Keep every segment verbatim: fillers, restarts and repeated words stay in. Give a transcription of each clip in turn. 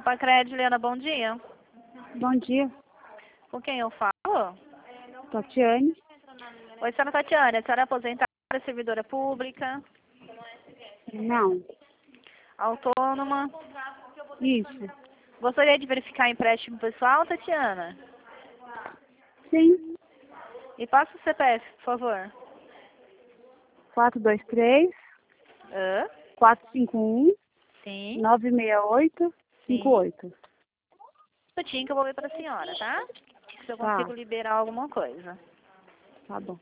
Pacred, Juliana, bom dia. Bom dia, Com quem eu falo? Tatiane. Oi, senhora Tatiana, a senhora é aposentada, servidora pública, Não, autônoma. isso. Gostaria de verificar empréstimo pessoal, Tatiana? Sim, E passa o C P F, por favor. quatro dois três, Hã? quatro cinco um, Sim, nove seis oito, cinco sim. oito. Um minutinho que eu vou ver para a senhora, tá? Se eu Tá, consigo liberar alguma coisa. tá bom.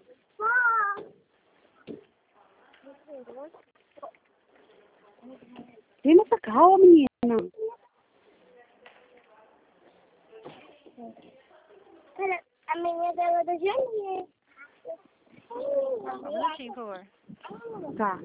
Vem nessa calma, menina. A menina dela é da Janine. Um minutinho, por favor. Tá.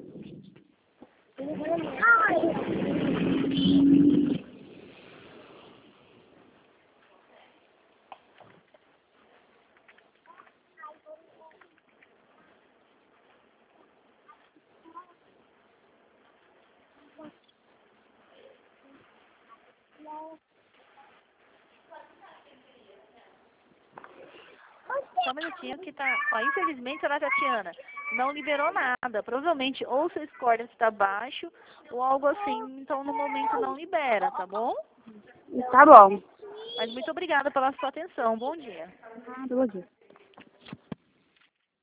Só um minutinho que tá... Ó, infelizmente, senhora Tatiana, não liberou nada. Provavelmente ou seu score está baixo ou algo assim, então no momento não libera, tá bom? Tá bom. Mas muito obrigada pela sua atenção. Bom dia. Ah, bom dia.